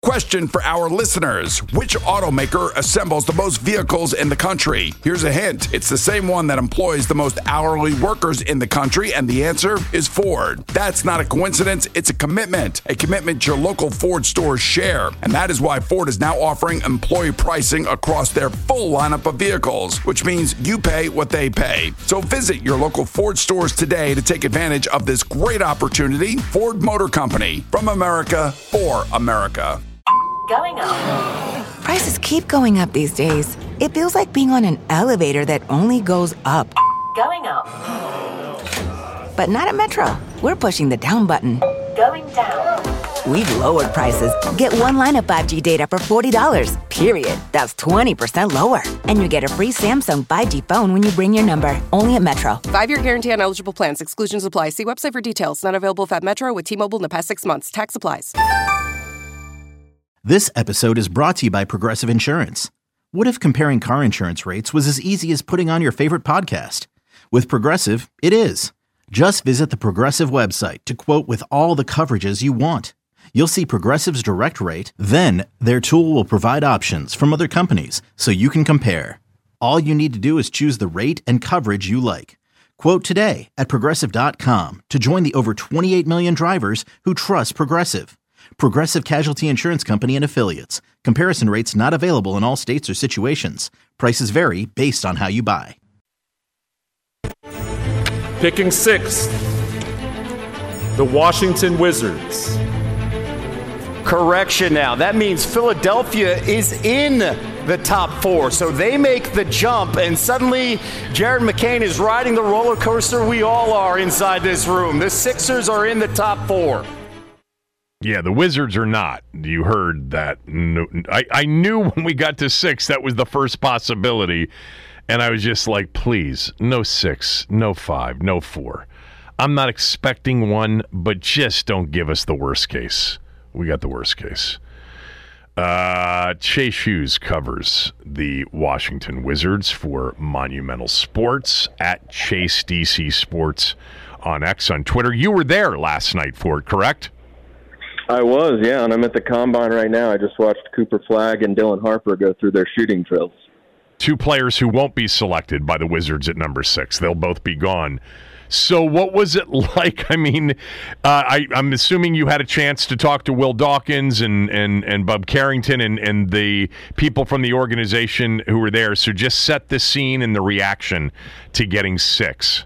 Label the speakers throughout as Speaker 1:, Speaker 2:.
Speaker 1: Question for our listeners. Which automaker assembles the most vehicles in the country? Here's a hint. It's the same one that employs the most hourly workers in the country, and the answer is Ford. That's not a coincidence. It's a commitment your local Ford stores share. And that is why Ford is now offering employee pricing across their full lineup of vehicles, which means you pay what they pay. So visit your local Ford stores today to take advantage of this great opportunity. Ford Motor Company, from America for America.
Speaker 2: Going up.
Speaker 3: Prices keep going up these days. It feels like being on an elevator that only goes up.
Speaker 2: Going up.
Speaker 3: But not at Metro. We're pushing the down button.
Speaker 2: Going down.
Speaker 3: We've lowered prices. Get one line of 5G data for $40, period. That's 20% lower. And you get a free Samsung 5G phone when you bring your number. Only at Metro.
Speaker 4: 5-year guarantee on eligible plans. Exclusions apply. See website for details. Not available at Metro with T-Mobile in the past 6 months. Tax applies.
Speaker 5: This episode is brought to you by Progressive Insurance. What if comparing car insurance rates was as easy as putting on your favorite podcast? With Progressive, it is. Just visit the Progressive website to quote with all the coverages you want. You'll see Progressive's direct rate, then their tool will provide options from other companies so you can compare. All you need to do is choose the rate and coverage you like. Quote today at Progressive.com to join the over 28 million drivers who trust Progressive. Progressive Casualty Insurance Company and Affiliates. Comparison rates not available in all states or situations. Prices vary based on how you buy.
Speaker 6: Picking sixth, the Washington Wizards.
Speaker 7: Correction now. That means Philadelphia is in the top four. So they make the jump, and suddenly Jared McCain is riding the roller coaster we all are inside this room. The Sixers are in the top four.
Speaker 8: Yeah, the Wizards are not. You heard that. No, I knew when we got to 6 that was the first possibility, and I was just like, please, no 6, no 5, no 4. I'm not expecting one, but just don't give us the worst case. We got the worst case. Chase Hughes covers the Washington Wizards for Monumental Sports at Chase DC Sports on X on Twitter. You were there last night for it, correct?
Speaker 9: I was, yeah, and I'm at the Combine right now. I just watched Cooper Flagg and Dylan Harper go through their shooting drills.
Speaker 8: Two players who won't be selected by the Wizards at number 6. They'll both be gone. So what was it like? I mean, I'm assuming you had a chance to talk to Will Dawkins and Bub Carrington and the people from the organization who were there. So just set the scene and the reaction to getting 6.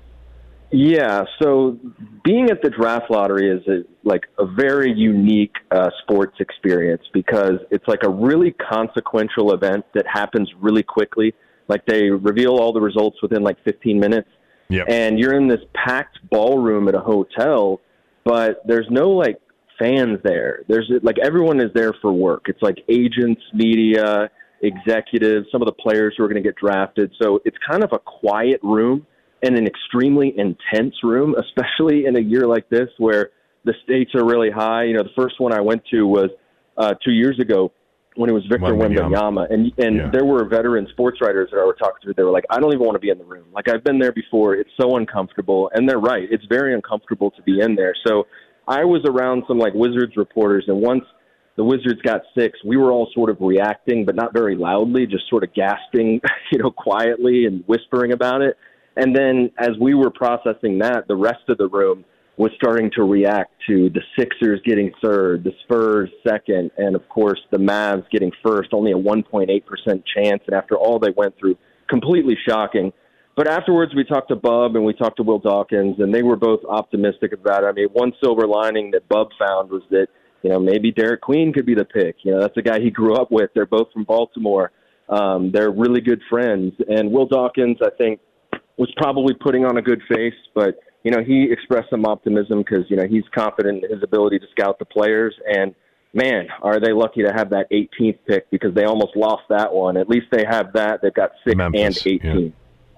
Speaker 9: Yeah, so being at the draft lottery is a very unique sports experience because it's like a really consequential event that happens really quickly. Like they reveal all the results within like 15 minutes. Yep. And you're in this packed ballroom at a hotel, but there's no like fans there. There's like everyone is there for work. It's like agents, media, executives, some of the players who are going to get drafted. So it's kind of a quiet room. And an extremely intense room, especially in a year like this where the stakes are really high. You know, the first one I went to was 2 years ago when it was Victor Wembanyama. And there were veteran sports writers that I were talking to. They were like, I don't even want to be in the room. Like, I've been there before. It's so uncomfortable. And they're right. It's very uncomfortable to be in there. So I was around some, like, Wizards reporters, and once the Wizards got 6, we were all sort of reacting, but not very loudly, just sort of gasping, quietly and whispering about it. And then as we were processing that, the rest of the room was starting to react to the Sixers getting third, the Spurs second, and, of course, the Mavs getting first, only a 1.8% chance. And after all they went through, completely shocking. But afterwards, we talked to Bub and we talked to Will Dawkins, and they were both optimistic about it. I mean, one silver lining that Bub found was that, maybe Derek Queen could be the pick. That's a guy he grew up with. They're both from Baltimore. They're really good friends. And Will Dawkins, I think, was probably putting on a good face, but, he expressed some optimism because, he's confident in his ability to scout the players. And, man, are they lucky to have that 18th pick because they almost lost that one. At least they have that. They've got 6 Memphis, and 18.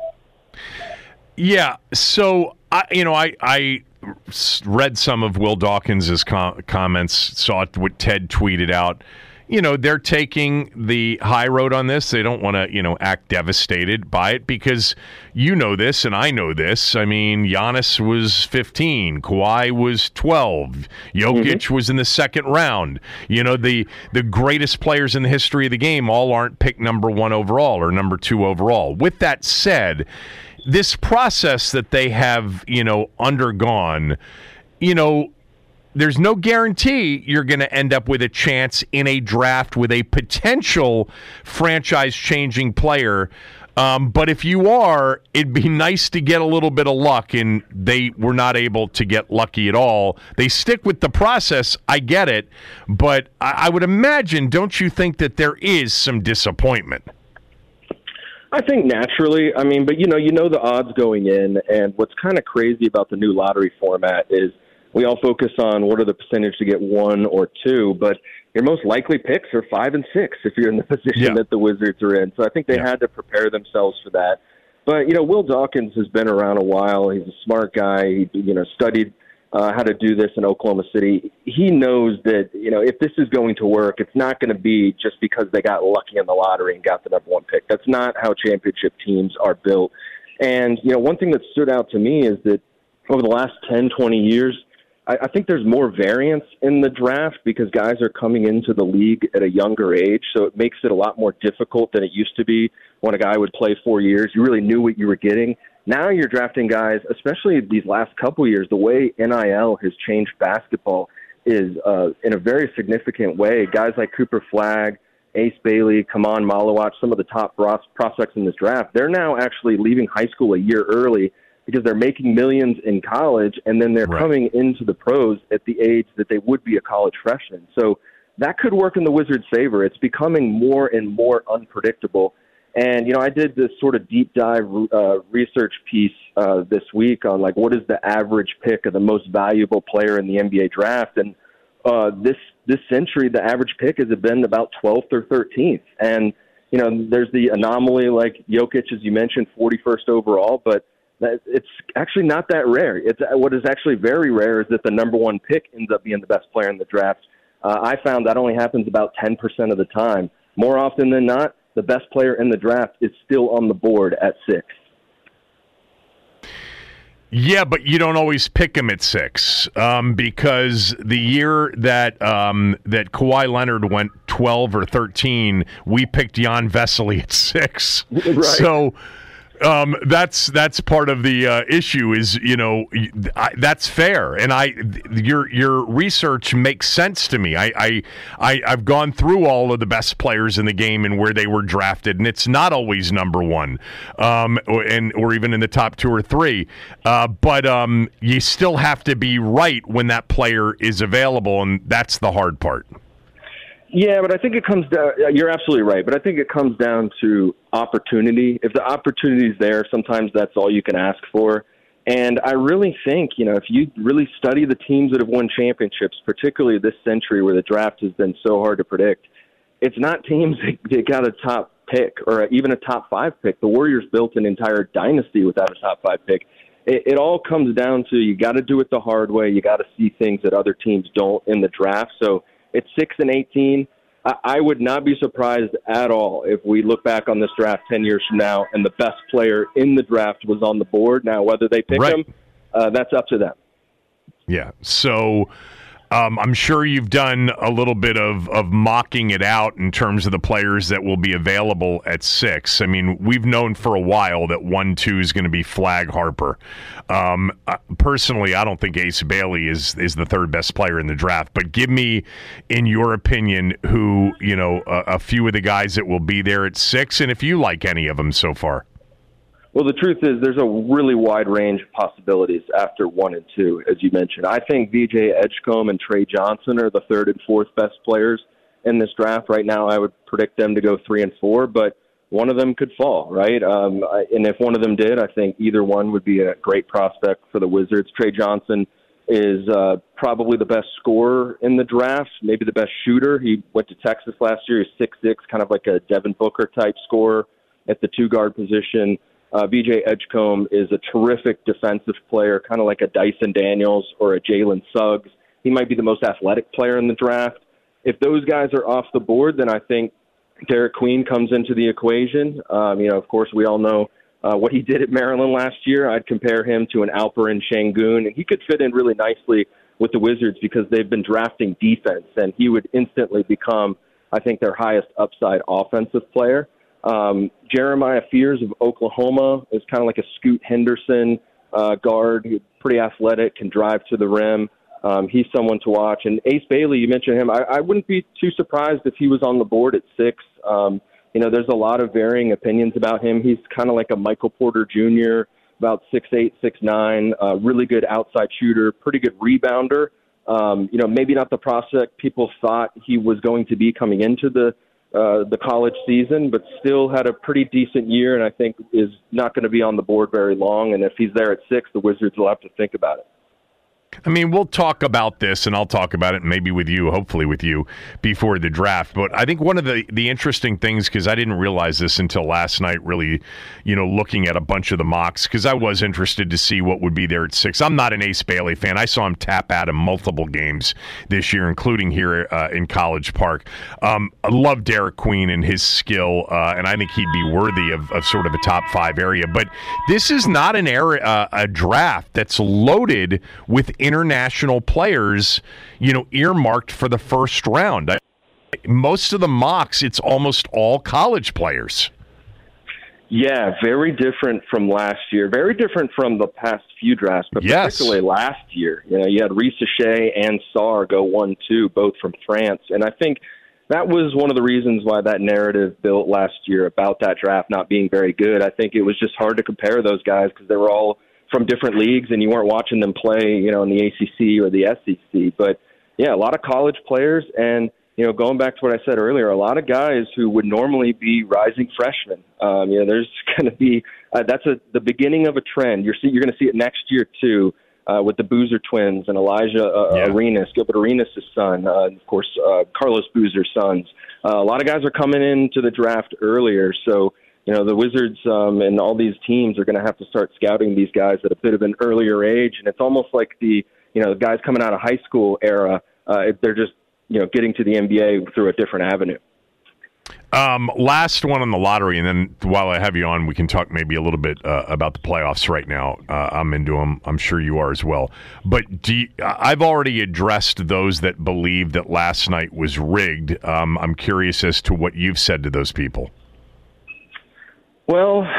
Speaker 8: Yeah, so, I read some of Will Dawkins' comments, saw what Ted tweeted out. they're taking the high road on this. They don't want to, act devastated by it because you know this and I know this. I mean, Giannis was 15, Kawhi was 12, Jokic was in the second round. The greatest players in the history of the game all aren't picked number 1 overall or number 2 overall. With that said, this process that they have, undergone, there's no guarantee you're going to end up with a chance in a draft with a potential franchise-changing player. But if you are, it'd be nice to get a little bit of luck, and they were not able to get lucky at all. They stick with the process. I get it. But I would imagine, don't you think that there is some disappointment?
Speaker 9: I think naturally. I mean, but you know the odds going in, and what's kind of crazy about the new lottery format is we all focus on what are the percentage to get 1 or 2, but your most likely picks are 5 and 6 if you're in the position that the Wizards are in. So I think they had to prepare themselves for that. But, Will Dawkins has been around a while. He's a smart guy. He, studied how to do this in Oklahoma City. He knows that, if this is going to work, it's not going to be just because they got lucky in the lottery and got the number 1 pick. That's not how championship teams are built. And, one thing that stood out to me is that over the last 10, 20 years, I think there's more variance in the draft because guys are coming into the league at a younger age, so it makes it a lot more difficult than it used to be when a guy would play 4 years. You really knew what you were getting. Now you're drafting guys, especially these last couple of years, the way NIL has changed basketball is in a very significant way. Guys like Cooper Flagg, Ace Bailey, Kaman Malawach, some of the top prospects in this draft, they're now actually leaving high school a year early because they're making millions in college, and then they're coming into the pros at the age that they would be a college freshman. So that could work in the Wizards' favor. It's becoming more and more unpredictable. And, I did this sort of deep dive research piece this week on, what is the average pick of the most valuable player in the NBA draft. And this century, the average pick has been about 12th or 13th. And, there's the anomaly like Jokic, as you mentioned, 41st overall, but it's actually not that rare. What is actually very rare is that the number 1 pick ends up being the best player in the draft. I found that only happens about 10% of the time. More often than not, the best player in the draft is still on the board at 6.
Speaker 8: Yeah, but you don't always pick him at 6 because the year that Kawhi Leonard went 12 or 13, we picked Jan Vesely at 6. Right. So that's part of the issue is, that's fair. And your research makes sense to me. I've gone through all of the best players in the game and where they were drafted, and it's not always number 1, or even in the top 2 or 3. But you still have to be right when that player is available, and that's the hard part.
Speaker 9: Yeah, but I think it comes down – you're absolutely right, but I think it comes down to opportunity. If the opportunity is there, sometimes that's all you can ask for. And I really think, if you really study the teams that have won championships, particularly this century where the draft has been so hard to predict, it's not teams that got a top pick or even a top 5 pick. The Warriors built an entire dynasty without a top 5 pick. It all comes down to you got to do it the hard way. You got to see things that other teams don't in the draft. So it's 6 and 18. I would not be surprised at all if we look back on this draft 10 years from now and the best player in the draft was on the board. Now, whether they pick him, that's up to them.
Speaker 8: Yeah. So I'm sure you've done a little bit of mocking it out in terms of the players that will be available at 6. I mean, we've known for a while that 1-2 is going to be Flagg Harper. Personally, I don't think Ace Bailey is the third best player in the draft. But give me, in your opinion, who a few of the guys that will be there at 6, and if you like any of them so far.
Speaker 9: Well, the truth is there's a really wide range of possibilities after 1 and 2, as you mentioned. I think VJ Edgecombe and Trey Johnson are the 3rd and 4th best players in this draft. Right now, I would predict them to go 3 and 4, but one of them could fall, right? And if one of them did, I think either one would be a great prospect for the Wizards. Trey Johnson is probably the best scorer in the draft, maybe the best shooter. He went to Texas last year. He's 6'6", kind of like a Devin Booker-type scorer at the 2-guard position. VJ Edgecombe is a terrific defensive player, kind of like a Dyson Daniels or a Jalen Suggs. He might be the most athletic player in the draft. if those guys are off the board, then I think Derek Queen comes into the equation. Of course, we all know what he did at Maryland last year. I'd compare him to an Alperen Şengün, and he could fit in really nicely with the Wizards because they've been drafting defense, and he would instantly become, I think, their highest upside offensive player. Jeremiah Fears of Oklahoma is kind of like a Scoot Henderson guard, pretty athletic, can drive to the rim. He's someone to watch. And Ace Bailey, you mentioned him. I wouldn't be too surprised if he was on the board at 6. There's a lot of varying opinions about him. He's kind of like a Michael Porter Jr., about 6'8", 6'9", really good outside shooter, pretty good rebounder. Maybe not the prospect people thought he was going to be coming into the college season, but still had a pretty decent year, and I think is not going to be on the board very long. And if he's there at 6, the Wizards will have to think about it.
Speaker 8: I mean, we'll talk about this, and I'll talk about it maybe with you, hopefully with you, before the draft. But I think one of the interesting things, because I didn't realize this until last night, really, looking at a bunch of the mocks, because I was interested to see what would be there at 6. I'm not an Ace Bailey fan. I saw him tap at him multiple games this year, including here in College Park. I love Derek Queen and his skill, and I think he'd be worthy of sort of a top 5 area. But this is not an a draft that's loaded with international players, earmarked for the first round. Most of the mocks, it's almost all college players.
Speaker 9: Yeah, very different from last year. Very different from the past few drafts, but particularly last year. You had Risa Shea and Sarr go 1-2, both from France. And I think that was one of the reasons why that narrative built last year about that draft not being very good. I think it was just hard to compare those guys because they were all from different leagues, and you weren't watching them play, in the ACC or the SEC. But, yeah, a lot of college players, and, going back to what I said earlier, a lot of guys who would normally be rising freshmen. There's going to be that's the beginning of a trend. You're going to see it next year, too, with the Boozer twins and Elijah Arenas, Gilbert Arenas' son, of course, Carlos Boozer's sons. A lot of guys are coming into the draft earlier, so the Wizards and all these teams are going to have to start scouting these guys at a bit of an earlier age. And it's almost like the guys coming out of high school era, they're just, getting to the NBA through a different avenue.
Speaker 8: Last one on the lottery, and then while I have you on, we can talk maybe a little bit about the playoffs right now. I'm into them. I'm sure you are as well. But I've already addressed those that believe that last night was rigged. I'm curious as to what you've said to those people.
Speaker 9: Well,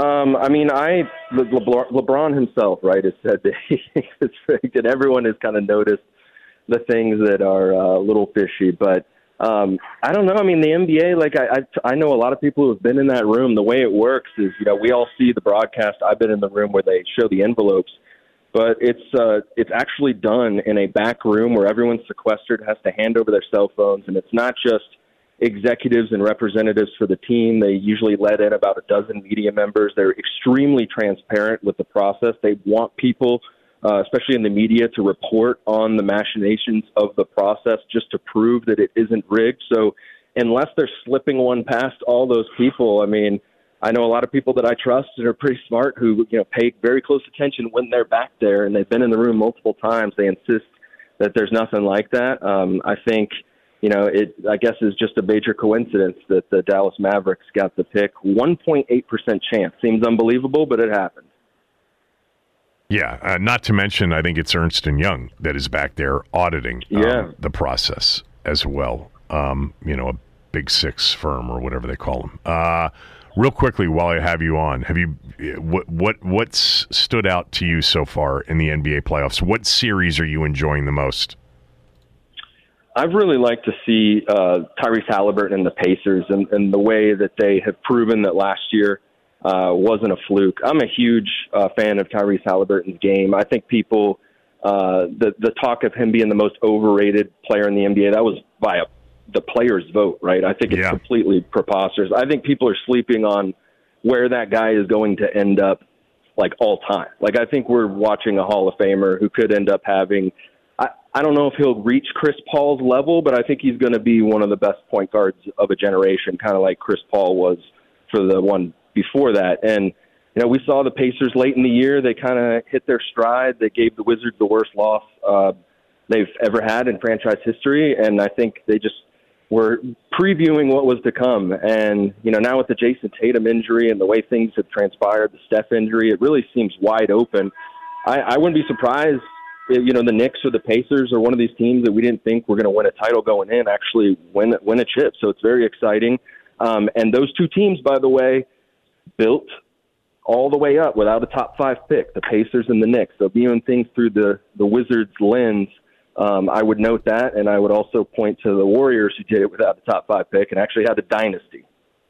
Speaker 9: LeBron himself, right, has said that he thinks it's rigged, and everyone has kind of noticed the things that are a little fishy. But I don't know. I mean, the NBA, I know a lot of people who have been in that room. The way it works is, we all see the broadcast. I've been in the room where they show the envelopes, but it's actually done in a back room where everyone's sequestered, has to hand over their cell phones, and it's not just executives and representatives for the team. They usually let in about a dozen media members. They're extremely transparent with the process. They want people, especially in the media, to report on the machinations of the process just to prove that it isn't rigged. So unless they're slipping one past all those people, I know a lot of people that I trust and are pretty smart who, pay very close attention when they're back there, and they've been in the room multiple times. They insist that there's nothing like that. I think it, I guess, is just a major coincidence that the Dallas Mavericks got the pick. 1.8% chance. Seems unbelievable, but it happened.
Speaker 8: Yeah, not to mention, I think it's Ernst & Young that is back there auditing the process as well. A Big Six firm or whatever they call them. Real quickly, while I have you on, what's stood out to you so far in the NBA playoffs? What series are you enjoying the most?
Speaker 9: I've really liked to see Tyrese Halliburton and the Pacers and the way that they have proven that last year wasn't a fluke. I'm a huge fan of Tyrese Halliburton's game. I think people, the talk of him being the most overrated player in the NBA, that was by the players' vote, right? I think it's completely preposterous. I think people are sleeping on where that guy is going to end up, all time. I think we're watching a Hall of Famer who could end up having – I don't know if he'll reach Chris Paul's level, but I think he's going to be one of the best point guards of a generation, kind of like Chris Paul was for the one before that. And, we saw the Pacers late in the year. They kind of hit their stride. They gave the Wizards the worst loss they've ever had in franchise history. And I think they just were previewing what was to come. And, now with the Jason Tatum injury and the way things have transpired, the Steph injury, it really seems wide open. I wouldn't be surprised if, the Knicks or the Pacers or one of these teams that we didn't think were going to win a title going in actually win a chip. So it's very exciting. And those two teams, by the way, built all the way up without a top 5 pick, the Pacers and the Knicks. So viewing things through the Wizards lens, I would note that, and I would also point to the Warriors who did it without the top 5 pick and actually had a dynasty.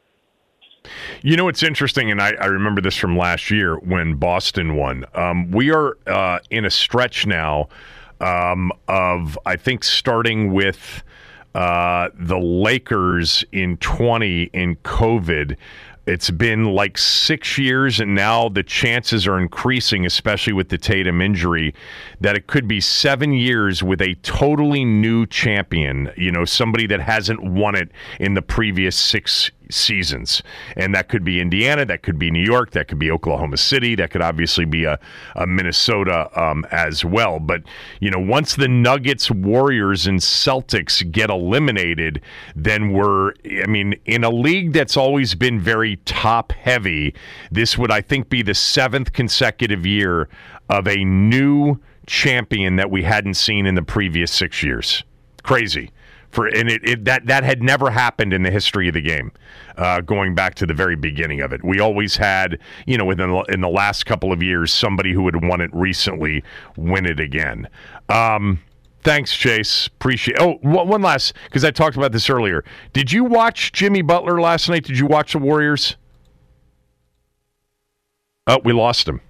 Speaker 8: It's interesting, and I remember this from last year when Boston won. We are in a stretch now of, I think, starting with the Lakers in 20 in COVID. It's been like 6 years, and now the chances are increasing, especially with the Tatum injury, that it could be 7 years with a totally new champion, somebody that hasn't won it in the previous 6 seasons. And that could be Indiana, that could be New York, that could be Oklahoma City, that could obviously be a Minnesota as well. But, once the Nuggets, Warriors, and Celtics get eliminated, then we're, in a league that's always been very top heavy, this would, I think, be the 7th consecutive year of a new champion that we hadn't seen in the previous 6 years. Crazy. That had never happened in the history of the game, going back to the very beginning of it. We always had, in the last couple of years, somebody who had won it recently win it again. Thanks, Chase. Appreciate. Oh, one last, because I talked about this earlier. Did you watch Jimmy Butler last night? Did you watch the Warriors? Oh, we lost him.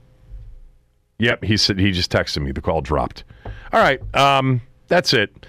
Speaker 8: Yep, he said he just texted me. The call dropped. All right. That's it.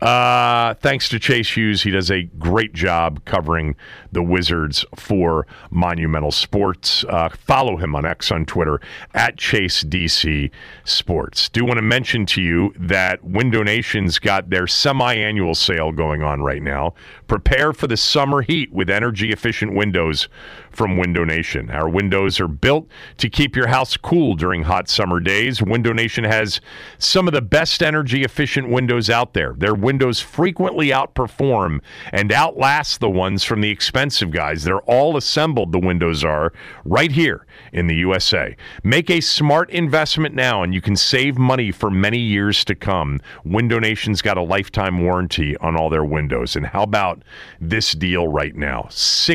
Speaker 8: Thanks to Chase Hughes. He does a great job covering the Wizards for Monumental Sports. Follow him on X on Twitter at ChaseDC Sports. Do want to mention to you that Window Nation's got their semi-annual sale going on right now. Prepare for the summer heat with energy-efficient windows from Window Nation. Our windows are built to keep your house cool during hot summer days. Window Nation has some of the best energy-efficient windows out there. Their windows frequently outperform and outlast the ones from the expensive guys. They're all assembled, the windows are, right here in the USA. Make a smart investment now, and you can save money for many years to come. Window Nation's got a lifetime warranty on all their windows. And how about this deal right now?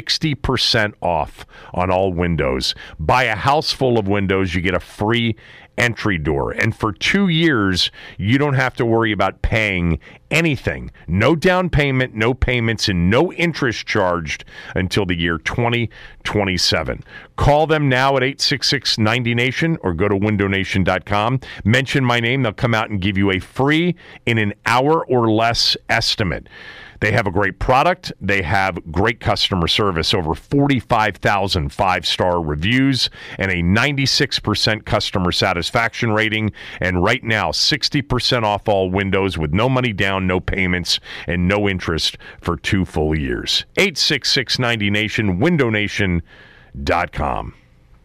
Speaker 8: 60% off on all windows. Buy a house full of windows, you get a free entry door. And for 2 years, you don't have to worry about paying anything. No down payment, no payments, and no interest charged until the year 2027. Call them now at 866-90-NATION or go to windownation.com. Mention my name. They'll come out and give you a free, in an hour or less, estimate. They have a great product. They have great customer service, over 45,000 five-star reviews, and a 96% customer satisfaction rating. And right now, 60% off all windows with no money down, no payments, and no interest for 2 full years. 866-90-NATION, windownation.com.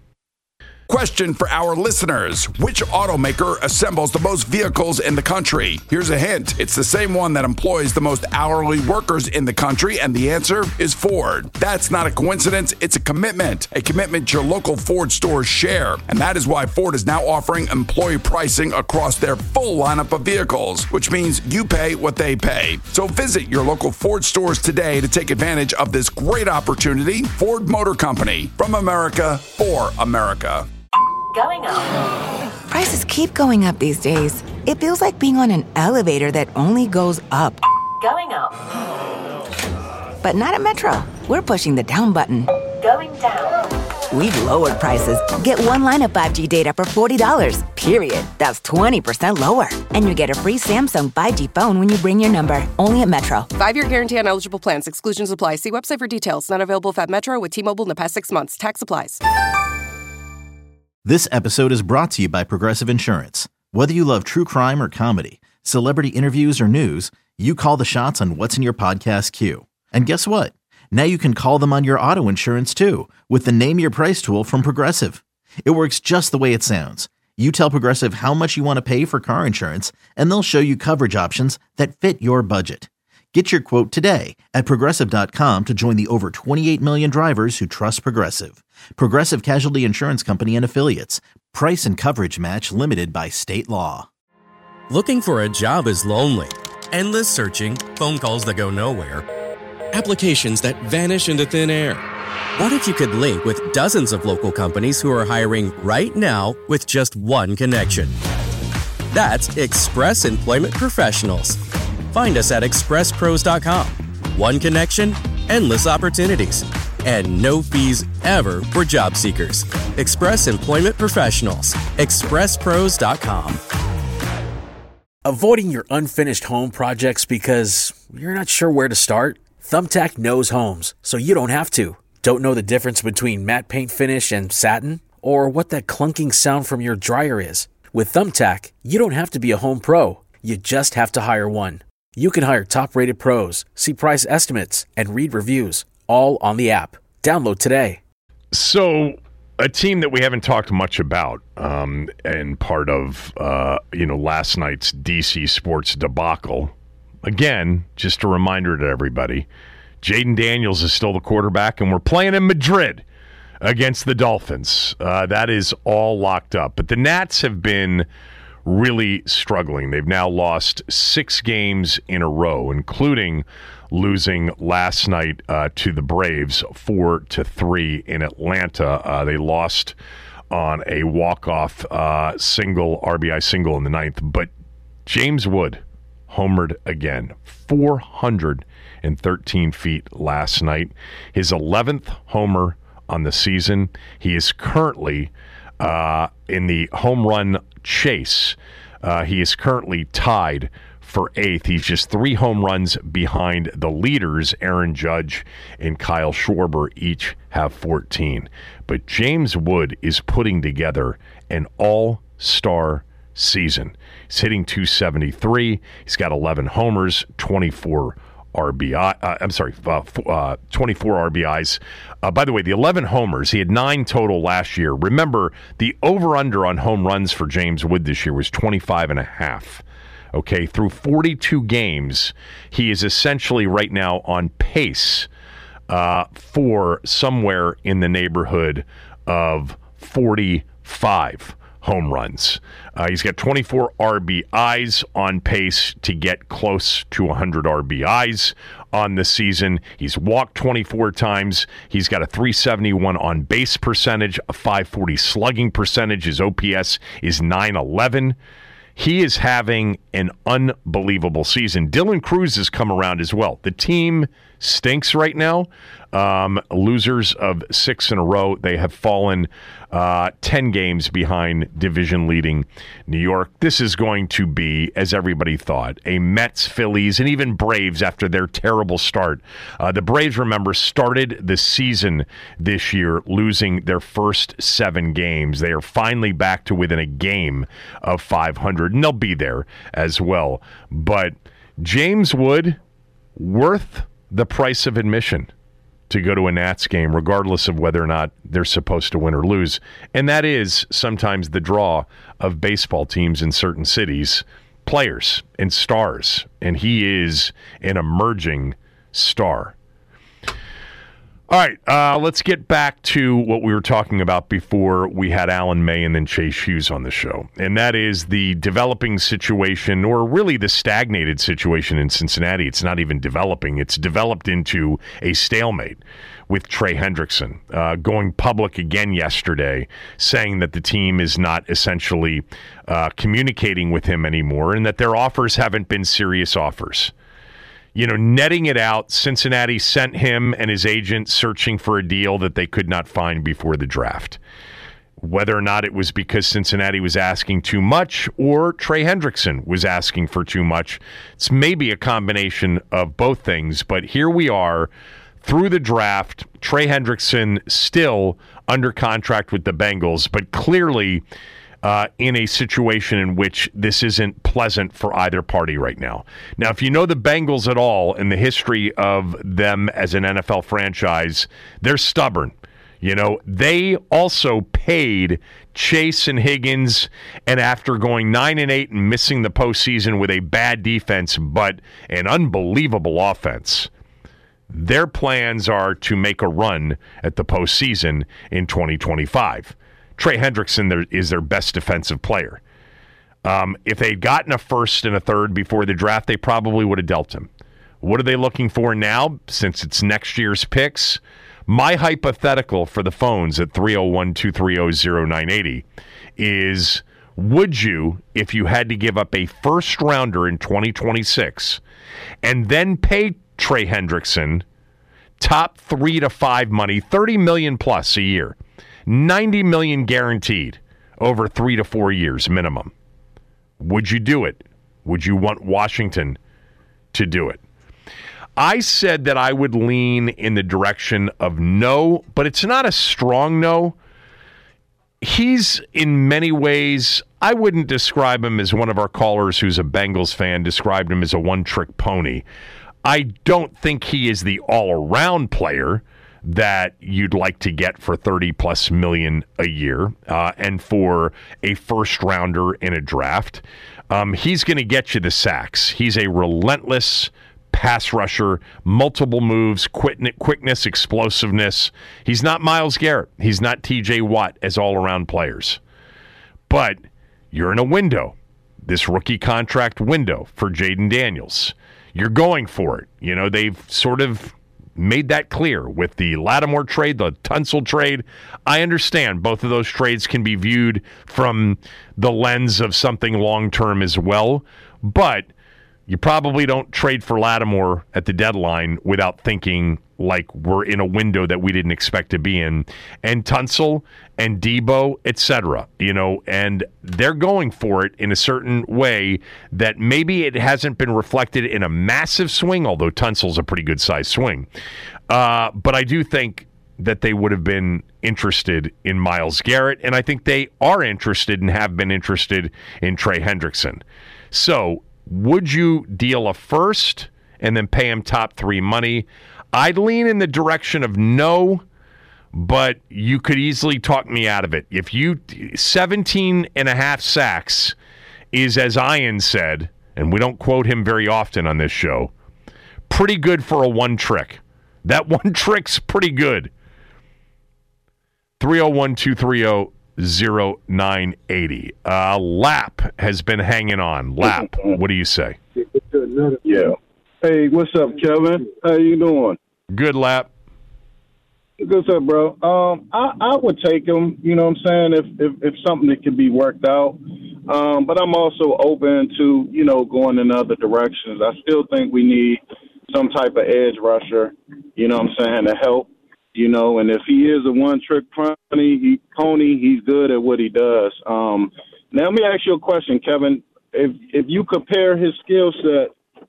Speaker 1: Question for our listeners. Which automaker assembles the most vehicles in the country? Here's a hint. It's the same one that employs the most hourly workers in the country, and the answer is Ford. That's not a coincidence. It's a commitment your local Ford stores share. And that is why Ford is now offering employee pricing across their full lineup of vehicles, which means you pay what they pay. So visit your local Ford stores today to take advantage of this great opportunity. Ford Motor Company, from America for America.
Speaker 2: Going up.
Speaker 3: Prices keep going up these days. It feels like being on an elevator that only goes up.
Speaker 2: Going up.
Speaker 3: But not at Metro. We're pushing the down button.
Speaker 2: Going down.
Speaker 3: We've lowered prices. Get one line of 5G data for $40, period. That's 20% lower. And you get a free Samsung 5G phone when you bring your number. Only at Metro.
Speaker 4: 5-year guarantee on eligible plans. Exclusions apply. See website for details. Not available if at Metro with T-Mobile in the past 6 months. Tax applies.
Speaker 5: This episode is brought to you by Progressive Insurance. Whether you love true crime or comedy, celebrity interviews or news, you call the shots on what's in your podcast queue. And guess what? Now you can call them on your auto insurance too with the Name Your Price tool from Progressive. It works just the way it sounds. You tell Progressive how much you want to pay for car insurance, and they'll show you coverage options that fit your budget. Get your quote today at Progressive.com to join the over 28 million drivers who trust Progressive. Progressive Casualty Insurance Company and Affiliates. Price and coverage match limited by state law.
Speaker 10: Looking for a job is lonely. Endless searching, phone calls that go nowhere, applications that vanish into thin air. What if you could link with dozens of local companies who are hiring right now with just one connection? That's Express Employment Professionals. Find us at expresspros.com. One connection, endless opportunities, and no fees ever for job seekers. Express Employment Professionals. expresspros.com.
Speaker 11: Avoiding your unfinished home projects because you're not sure where to start? Thumbtack knows homes, so you don't have to. Don't know the difference between matte paint finish and satin? Or what that clunking sound from your dryer is? With Thumbtack, you don't have to be a home pro. You just have to hire one. You can hire top-rated pros, see price estimates, and read reviews, all on the app. Download today.
Speaker 8: So, a team that we haven't talked much about, and part of last night's DC Sports debacle. Again, just a reminder to everybody, Jaden Daniels is still the quarterback, and we're playing in Madrid against the Dolphins. That is all locked up. But the Nats have been really struggling. They've now lost 6 games in a row, including losing last night to the Braves 4-3 in Atlanta. They lost on a walk-off RBI single in the 9th. But James Wood homered again, 413 feet last night. His 11th homer on the season. He is currently in the home run chase. He is currently tied for 8th. He's just 3 home runs behind the leaders. Aaron Judge and Kyle Schwarber each have 14. But James Wood is putting together an all-star season. He's hitting .273. He's got 11 homers, 24 RBIs. By the way, the 11 homers, he had 9 total last year. Remember, the over-under on home runs for James Wood this year was 25.5. Okay, through 42 games, he is essentially right now on pace for somewhere in the neighborhood of 45 home runs. He's got 24 RBIs, on pace to get close to 100 RBIs on the season. He's walked 24 times. He's got a .371 on base percentage, a .540 slugging percentage. His OPS is .911. He is having an unbelievable season. Dylan Cruz has come around as well. The team stinks right now. Losers of 6 in a row. They have fallen 10 games behind division-leading New York. This is going to be, as everybody thought, a Mets, Phillies, and even Braves after their terrible start. The Braves, remember, started the season this year losing their first 7 games. They are finally back to within a game of 500, and they'll be there as well. But James Wood, worth the price of admission to go to a Nats game, regardless of whether or not they're supposed to win or lose. And that is sometimes the draw of baseball teams in certain cities, players and stars. And he is an emerging star. All right, let's get back to what we were talking about before we had Alan May and then Chase Hughes on the show. And that is the developing situation, or really the stagnated situation in Cincinnati. It's not even developing. It's developed into a stalemate with Trey Hendrickson going public again yesterday, saying that the team is not essentially communicating with him anymore and that their offers haven't been serious offers. You know, netting it out, Cincinnati sent him and his agent searching for a deal that they could not find before the draft. Whether or not it was because Cincinnati was asking too much or Trey Hendrickson was asking for too much, it's maybe a combination of both things. But here we are through the draft, Trey Hendrickson still under contract with the Bengals, but clearly in a situation in which this isn't pleasant for either party right now. Now, if you know the Bengals at all and the history of them as an NFL franchise, they're stubborn. You know, they also paid Chase and Higgins, and after going 9-8 and missing the postseason with a bad defense but an unbelievable offense, their plans are to make a run at the postseason in 2025. Trey Hendrickson is their best defensive player. If they'd gotten a first and a third before the draft, they probably would have dealt him. What are they looking for now, since it's next year's picks? My hypothetical for the phones at 301-230-0980 is, would you, if you had to give up a first rounder in 2026 and then pay Trey Hendrickson top 3 to 5 money, $30 million plus a year, $90 million guaranteed over 3 to 4 years minimum, would you do it? Would you want Washington to do it? I said that I would lean in the direction of no, but it's not a strong no. He's, in many ways, I wouldn't describe him as one of our callers who's a Bengals fan, described him as a one-trick pony. I don't think he is the all-around player that you'd like to get for $30+ million a year and for a first-rounder in a draft. He's going to get you the sacks. He's a relentless pass rusher, multiple moves, quickness, explosiveness. He's not Myles Garrett. He's not TJ Watt as all-around players. But you're in a window, this rookie contract window for Jaden Daniels. You're going for it. You know, they've sort of made that clear with the Lattimore trade, the Tunsil trade. I understand both of those trades can be viewed from the lens of something long-term as well, but you probably don't trade for Lattimore at the deadline without thinking like we're in a window that we didn't expect to be in. And Tunsil and Debo, etc., you know, and they're going for it in a certain way that maybe it hasn't been reflected in a massive swing, although Tunsil's a pretty good-sized swing. But I do think that they would have been interested in Myles Garrett, and I think they are interested and have been interested in Trey Hendrickson. So would you deal a first and then pay him top 3 money? I'd lean in the direction of no, but you could easily talk me out of it. If you 17.5 sacks is, as Ian said, and we don't quote him very often on this show, pretty good for a one trick. That one trick's pretty good. 301-230-0980. Lap has been hanging on. Lap, what do you say?
Speaker 12: Yeah. Hey, what's up, Kevin? How you doing?
Speaker 8: Good, Lap.
Speaker 12: What's up, bro? I would take him, you know what I'm saying, if something that could be worked out. But I'm also open to, you know, going in other directions. I still think we need some type of edge rusher, you know what I'm saying, to help. You know, and if he is a one-trick pony, he's good at what he does. Now, let me ask you a question, Kevin. If you compare his skill set,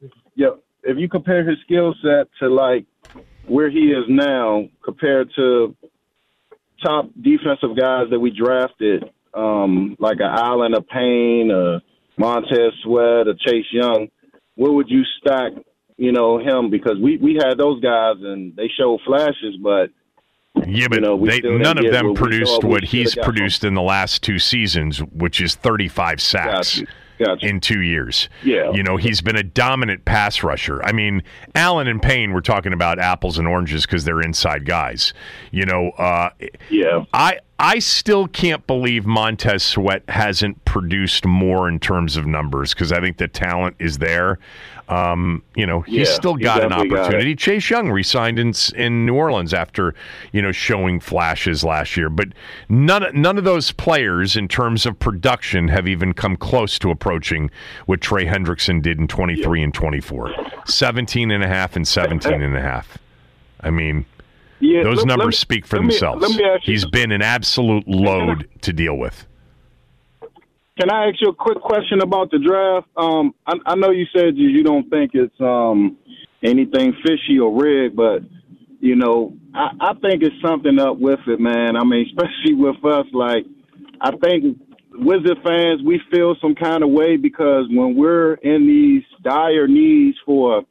Speaker 12: to like where he is now, compared to top defensive guys that we drafted, like an Allen, a Payne, a Montez Sweat, a Chase Young, where would you stack? You know, him, because we had those guys and they showed flashes, but
Speaker 8: yeah, but none of them produced what he's produced in the last 2 seasons, which is 35 sacks in 2 years.
Speaker 12: Yeah.
Speaker 8: You know, he's been a dominant pass rusher. I mean, Allen and Payne, we're talking about apples and oranges because they're inside guys. You know,
Speaker 12: yeah.
Speaker 8: I still can't believe Montez Sweat hasn't produced more in terms of numbers, because I think the talent is there. You know, he's still got an opportunity. Chase Young re-signed in New Orleans after, you know, showing flashes last year. But none of those players in terms of production have even come close to approaching what Trey Hendrickson did in 23 and 24. 17.5 and 17.5. I mean, those numbers speak for themselves. He's been an absolute load to deal with.
Speaker 12: Can I ask you a quick question about the draft? I know you said you don't think it's anything fishy or rigged, but, you know, I think it's something up with it, man. I mean, especially with us, like, I think Wizard fans, we feel some kind of way because when we're in these dire needs for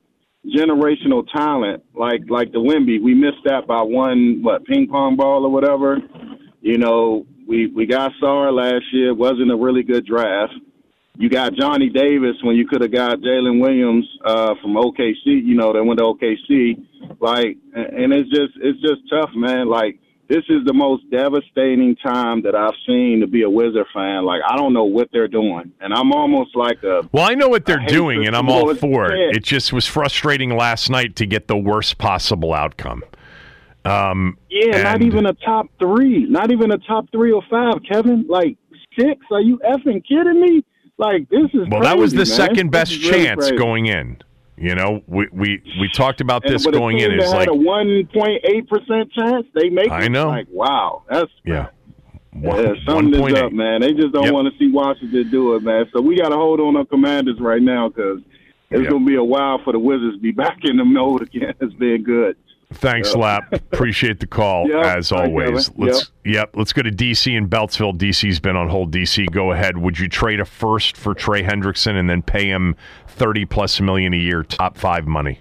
Speaker 12: generational talent like the Wemby. We missed that by one ping pong ball or whatever. You know, we got Sarr last year. It wasn't a really good draft. You got Johnny Davis when you could have got Jalen Williams from OKC. You know, that went to OKC. Like, and it's just tough, man. Like, this is the most devastating time that I've seen to be a Wizard fan. Like, I don't know what they're doing, and I'm almost like a.
Speaker 8: Well, I know what they're doing, and I'm all for it. It just was frustrating last night to get the worst possible outcome.
Speaker 12: Not even a top three. Not even a top 3 or 5, Kevin. Like 6? Are you effing kidding me? Like, this is
Speaker 8: well,
Speaker 12: crazy,
Speaker 8: that was the
Speaker 12: man.
Speaker 8: second best
Speaker 12: really
Speaker 8: chance
Speaker 12: crazy.
Speaker 8: going in. You know, we talked about this going in.
Speaker 12: It's
Speaker 8: It's
Speaker 12: had
Speaker 8: like
Speaker 12: a 1.8% chance. They make it.
Speaker 8: I know.
Speaker 12: Like, wow, that's
Speaker 8: something
Speaker 12: is up, man. They just don't want to see Washington do it, man. So we got to hold on our Commanders right now because it's going to be a while for the Wizards to be back in the mode again. It's been good.
Speaker 8: Thanks, Lap. Appreciate the call, as always. Let's go to D.C. and Beltsville. D.C.'s been on hold. D.C., go ahead. Would you trade a first for Trey Hendrickson and then pay him $30+ million a year, top 5 money?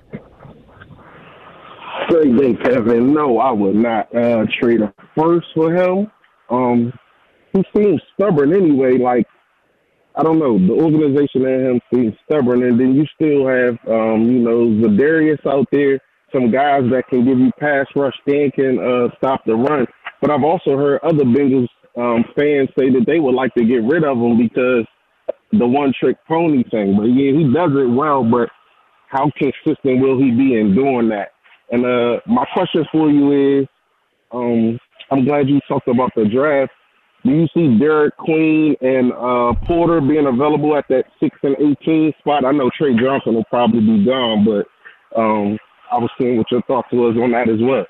Speaker 13: Great day, Kevin. No, I would not trade a first for him. He seems stubborn anyway. Like, I don't know. The organization and him seems stubborn. And then you still have, Zadarius out there. Some guys that can give you pass rush and can stop the run. But I've also heard other Bengals fans say that they would like to get rid of him because the one-trick pony thing. But, yeah, he does it well, but how consistent will he be in doing that? And my question for you is, I'm glad you talked about the draft. Do you see Derek Queen and Porter being available at that 6 and 18 spot? I know Trey Johnson will probably be gone, but I was seeing what your thoughts was on that as well.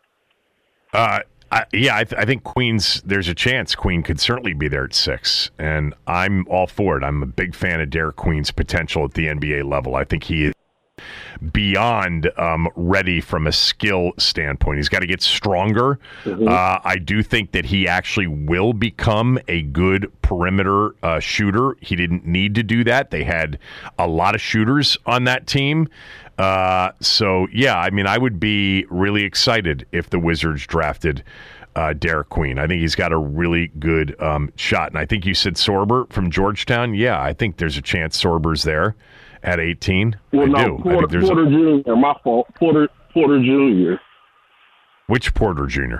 Speaker 8: I think there's a chance Queen could certainly be there at 6, and I'm all for it. I'm a big fan of Derek Queen's potential at the NBA level. I think he is beyond ready from a skill standpoint. He's got to get stronger. Mm-hmm. I do think that he actually will become a good perimeter shooter. He didn't need to do that. They had a lot of shooters on that team. I would be really excited if the Wizards drafted Derek Queen. I think he's got a really good shot. And I think you said Sorber from Georgetown. Yeah, I think there's a chance Sorber's there at 18.
Speaker 13: Well, Porter Jr., my fault. Porter Jr.
Speaker 8: Which Porter Jr.?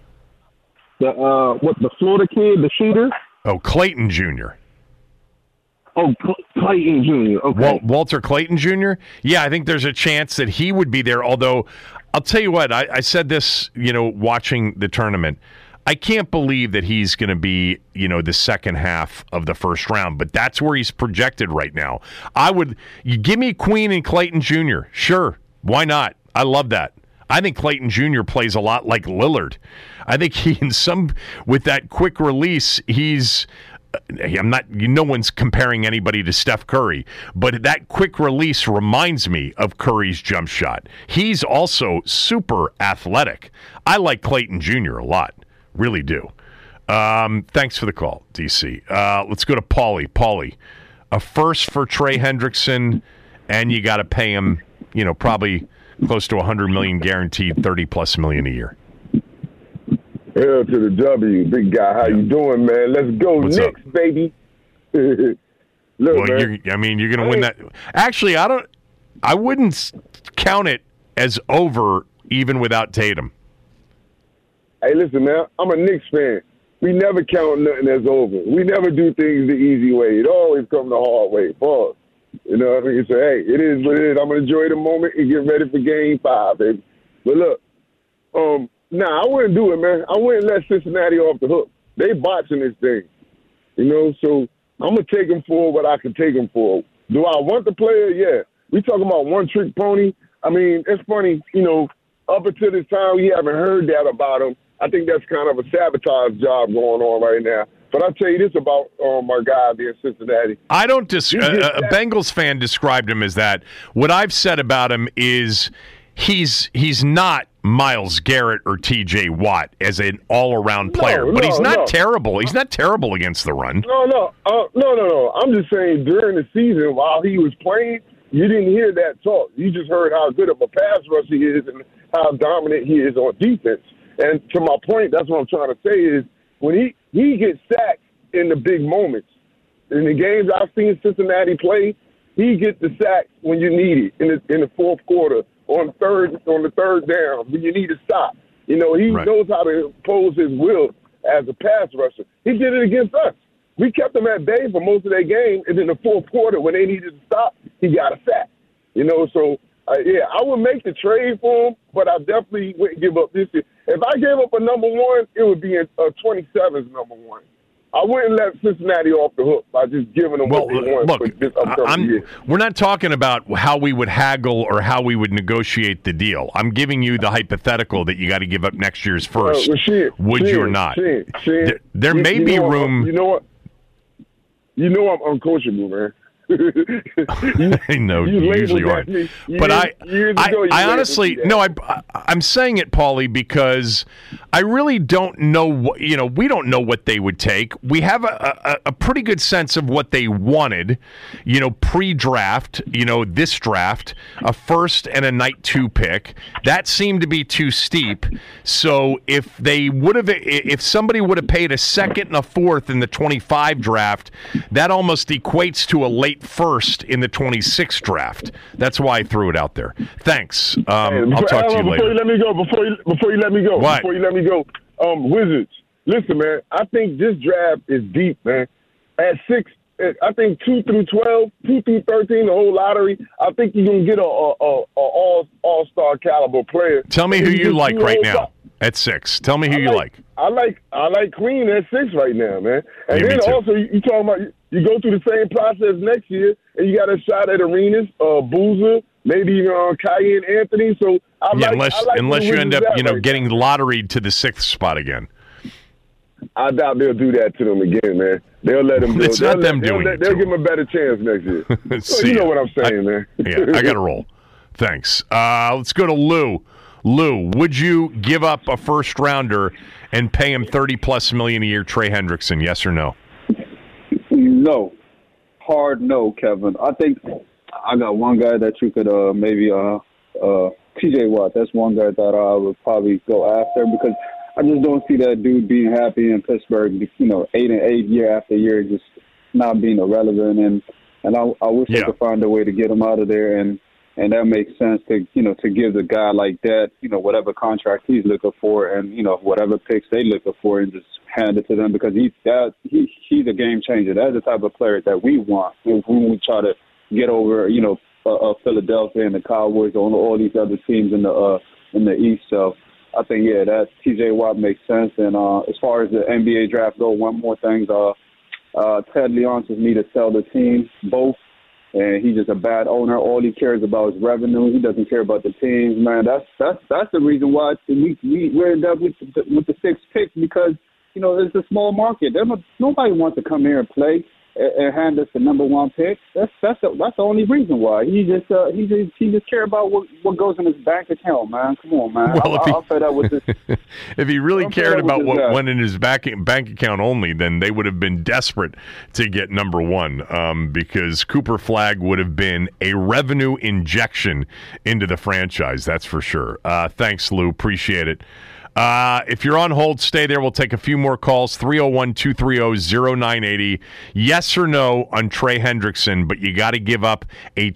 Speaker 13: The Florida kid, the shooter?
Speaker 8: Oh, Clayton Jr.
Speaker 13: Oh, Clayton Jr. Okay.
Speaker 8: Walter Clayton Jr.? Yeah, I think there's a chance that he would be there, although I'll tell you what, I said this, watching the tournament. I can't believe that he's going to be, the second half of the first round, but that's where he's projected right now. You give me Queen and Clayton Jr. Sure. Why not? I love that. I think Clayton Jr. plays a lot like Lillard. I think with that quick release, no one's comparing anybody to Steph Curry, but that quick release reminds me of Curry's jump shot. He's also super athletic. I like Clayton Jr. a lot. Really do. Thanks for the call, DC. Let's go to Paulie. Paulie, a first for Trey Hendrickson, and you got to pay him, probably close to $100 million guaranteed, $30+ million a year.
Speaker 14: Hell to the W, big guy. How you doing, man? Let's go,
Speaker 8: What's
Speaker 14: Knicks,
Speaker 8: up?
Speaker 14: baby.
Speaker 8: Look, man. You're going to win that. Actually, I wouldn't count it as over even without Tatum.
Speaker 14: Hey, listen, man, I'm a Knicks fan. We never count nothing as over. We never do things the easy way. It always comes the hard way. Pause. You know what I mean? So, hey, it is what it is. I'm going to enjoy the moment and get ready for Game 5, baby. But look, I wouldn't do it, man. I wouldn't let Cincinnati off the hook. They botching this thing. So I'm going to take them for what I can take them for. Do I want the player? Yeah. We talking about one-trick pony. I mean, it's funny, up until this time, we haven't heard that about him. I think that's kind of a sabotage job going on right now. But I'll tell you this about our guy there in Cincinnati.
Speaker 8: I don't a Bengals fan described him as that. What I've said about him is he's not Myles Garrett or T.J. Watt as an all-around player, but he's not terrible. He's not terrible against the run.
Speaker 14: No. I'm just saying during the season while he was playing, You didn't hear that talk. You just heard how good of a pass rusher he is and how dominant he is on defense. And to my point, that's what I'm trying to say is when he gets sacked in the big moments. In the games I've seen Cincinnati play, he gets the sacks when you need it in the fourth quarter, on the third down, when you need to stop. You know, he knows how to impose his will as a pass rusher. He did it against us. We kept him at bay for most of that game, and in the fourth quarter, when they needed to stop, he got a sack. You know, so, I would make the trade for him, but I definitely wouldn't give up this year. If I gave up a number one, it would be a 27's number one. I wouldn't let Cincinnati off the hook by just giving them what they want.
Speaker 8: Look,
Speaker 14: for this upcoming year.
Speaker 8: We're not talking about how we would haggle or how we would negotiate the deal. I'm giving you the hythetical that you got to give up next year's first. Would you or not? There may be room.
Speaker 14: You know what? You know I'm uncoachable, man.
Speaker 8: I know you usually aren't, but I honestly I'm saying it, Paulie, because I really don't know what we don't know what they would take. We have a pretty good sense of what they wanted, pre-draft, this draft, a first and a night 2 pick. That seemed to be too steep. So if somebody would have paid a second and a fourth in the 25 draft, that almost equates to a late first in the 26th draft. That's why I threw it out there. Thanks. I'll talk to you later.
Speaker 14: Before you let me go, Wizards, listen, man, I think this draft is deep, man. At 6, I think 2 through 12, 2 through 13, the whole lottery, I think you're going to get a all-star caliber player.
Speaker 8: Tell me who you like right now at 6. Tell me who you like.
Speaker 14: I like Queen at 6 right now, man. And then also, you talking about you go through the same process next year, and you got a shot at Arenas, Boozer, maybe even Cayenne Anthony. So
Speaker 8: unless you end up, getting lotteried to the 6th spot again.
Speaker 14: I doubt they'll do that to them again, man. They'll let them do it.
Speaker 8: It's not them doing it.
Speaker 14: They'll give them a better chance next year. So you know what I'm saying, man.
Speaker 8: Yeah, I got to roll. Thanks. Let's go to Lou. Lou, would you give up a first rounder and pay him $30+ million a year, Trey Hendrickson? Yes or no?
Speaker 15: No. Hard no, Kevin. I think I got one guy that you could maybe T.J. Watt. That's one guy that I would probably go after because I just don't see that dude being happy in Pittsburgh. 8-8 year after year, just not being irrelevant. And I wish they could find a way to get him out of there. And that makes sense to give the guy like that, whatever contract he's looking for and, whatever picks they looking for and just hand it to them because he's a game changer. That's the type of player that we want when we try to get over, Philadelphia and the Cowboys on all these other teams in the East. So I think, that T.J. Watt makes sense. And as far as the NBA draft goes, one more thing, Ted Leonsis need to sell the team, both. And he's just a bad owner. All he cares about is revenue. He doesn't care about the teams, man. That's the reason why we're in up with the 6th pick because it's a small market. Nobody wants to come here and play and hand us the number 1 pick. That's the only reason why. He just care about what goes in his bank account, man. Come on, man.
Speaker 8: Well,
Speaker 15: I'll fed up with this.
Speaker 8: If he really cared about what went in his bank account only, then they would have been desperate to get number 1 because Cooper Flagg would have been a revenue injection into the franchise. That's for sure. Thanks, Lou. Appreciate it. If you're on hold, stay there. We'll take a few more calls. 301-230-0980. Yes or no on Trey Hendrickson, but you got to give up a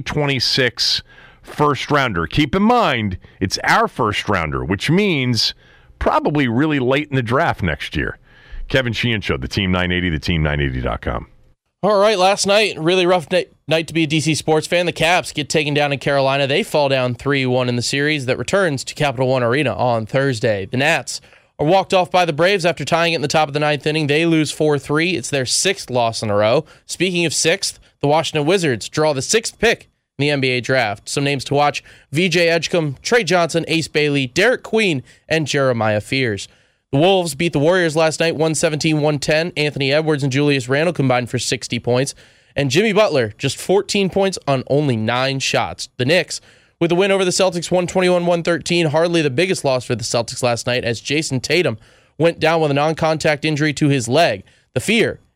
Speaker 8: 2026 first rounder. Keep in mind, it's our first rounder, which means probably really late in the draft next year. Kevin Sheehan Show, the Team 980, theteam980.com.
Speaker 16: All right, last night, really rough night to be a DC sports fan. The Caps get taken down in Carolina. They fall down 3-1 in the series that returns to Capital One Arena on Thursday. The Nats are walked off by the Braves after tying it in the top of the 9th inning. They lose 4-3. It's their 6th loss in a row. Speaking of 6th, the Washington Wizards draw the 6th pick in the NBA draft. Some names to watch: VJ Edgecombe, Trey Johnson, Ace Bailey, Derek Queen, and Jeremiah Fears. The Wolves beat the Warriors last night, 117-110. Anthony Edwards and Julius Randle combined for 60 points. And Jimmy Butler, just 14 points on only 9 shots. The Knicks, with a win over the Celtics, 121-113. Hardly the biggest loss for the Celtics last night as Jason Tatum went down with a non-contact injury to his leg. The fear